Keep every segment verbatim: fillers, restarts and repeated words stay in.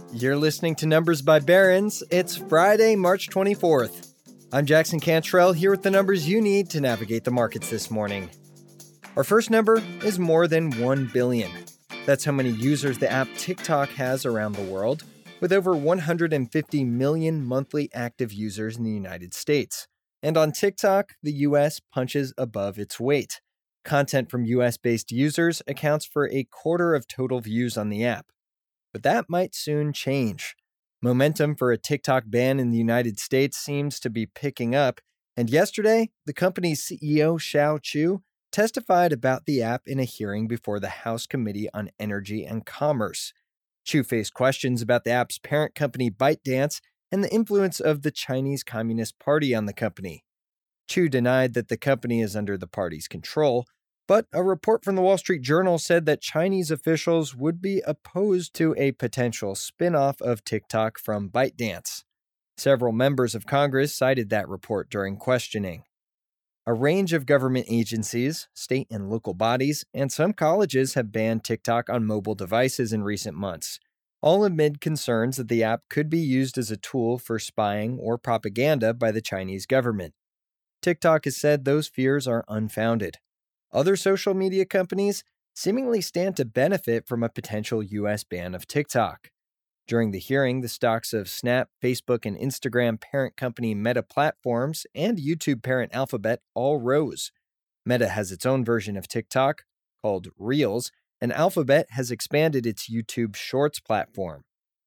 You're listening to Numbers by Barron's. It's Friday, March twenty-fourth. I'm Jackson Cantrell, here with the numbers you need to navigate the markets this morning. Our first number is more than one billion. That's how many users the app TikTok has around the world, with over one hundred fifty million monthly active users in the United States. And on TikTok, the U S punches above its weight. Content from U S-based users accounts for a quarter of total views on the app. But that might soon change. Momentum for a TikTok ban in the United States seems to be picking up, and yesterday, the company's C E O, Shou Chew, testified about the app in a hearing before the House Committee on Energy and Commerce. Chew faced questions about the app's parent company ByteDance and the influence of the Chinese Communist Party on the company. Chew denied that the company is under the party's control, but a report from the Wall Street Journal said that Chinese officials would be opposed to a potential spin-off of TikTok from ByteDance. Several members of Congress cited that report during questioning. A range of government agencies, state and local bodies, and some colleges have banned TikTok on mobile devices in recent months, all amid concerns that the app could be used as a tool for spying or propaganda by the Chinese government. TikTok has said those fears are unfounded. Other social media companies seemingly stand to benefit from a potential U S ban of TikTok. During the hearing, the stocks of Snap, Facebook, and Instagram parent company Meta Platforms and YouTube parent Alphabet all rose. Meta has its own version of TikTok, called Reels, and Alphabet has expanded its YouTube Shorts platform.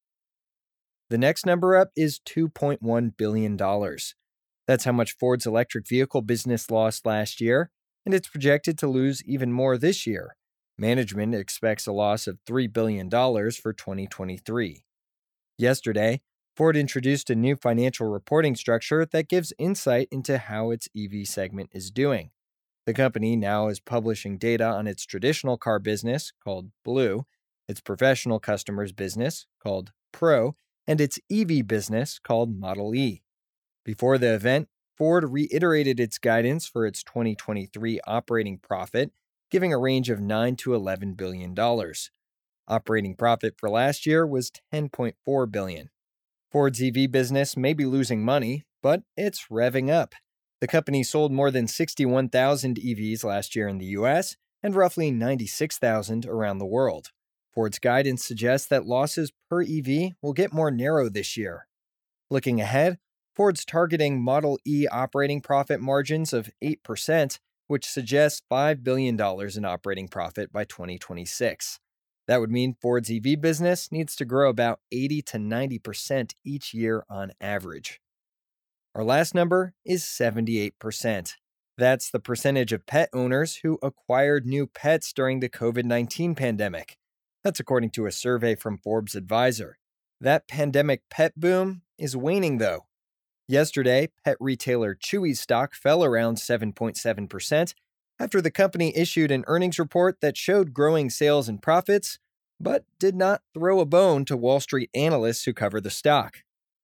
The next number up is two point one billion dollars. That's how much Ford's electric vehicle business lost last year, and it's projected to lose even more this year. Management expects a loss of three billion dollars for twenty twenty-three. Yesterday, Ford introduced a new financial reporting structure that gives insight into how its E V segment is doing. The company now is publishing data on its traditional car business, called Blue, its professional customers business, called Pro, and its E V business, called Model E. Before the event, Ford reiterated its guidance for its twenty twenty-three operating profit, giving a range of nine to eleven billion dollars. Operating profit for last year was ten point four billion dollars. Ford's E V business may be losing money, but it's revving up. The company sold more than sixty-one thousand E Vs last year in the U S and roughly ninety-six thousand around the world. Ford's guidance suggests that losses per E V will get more narrow this year. Looking ahead, Ford's targeting Model E operating profit margins of eight percent, which suggests five billion dollars in operating profit by twenty twenty-six. That would mean Ford's E V business needs to grow about eighty to ninety percent each year on average. Our last number is seventy-eight percent. That's the percentage of pet owners who acquired new pets during the covid nineteen pandemic. That's according to a survey from Forbes Advisor. That pandemic pet boom is waning, though. Yesterday, pet retailer Chewy's stock fell around seven point seven percent after the company issued an earnings report that showed growing sales and profits, but did not throw a bone to Wall Street analysts who cover the stock.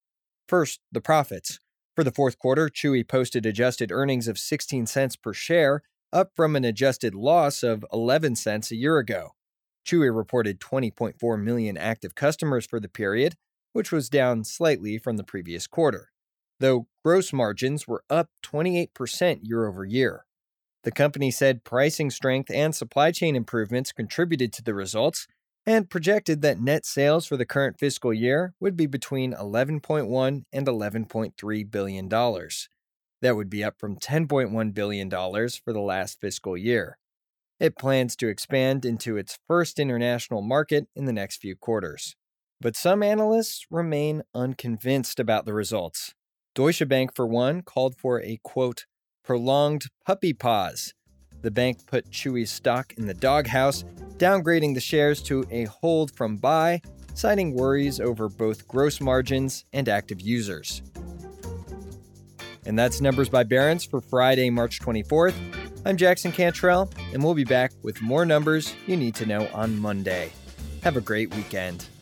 First, the profits. For the fourth quarter, Chewy posted adjusted earnings of sixteen cents per share, up from an adjusted loss of eleven cents a year ago. Chewy reported twenty point four million active customers for the period, which was down slightly from the previous quarter, though gross margins were up twenty-eight percent year over year. The company said pricing strength and supply chain improvements contributed to the results and projected that net sales for the current fiscal year would be between eleven point one and eleven point three billion dollars. That would be up from ten point one billion dollars for the last fiscal year. It plans to expand into its first international market in the next few quarters. But some analysts remain unconvinced about the results. Deutsche Bank, for one, called for a, quote, prolonged puppy pause. The bank put Chewy's stock in the doghouse, downgrading the shares to a hold from buy, citing worries over both gross margins and active users. And that's Numbers by Barron's for Friday, March twenty-fourth. I'm Jackson Cantrell, and we'll be back with more numbers you need to know on Monday. Have a great weekend.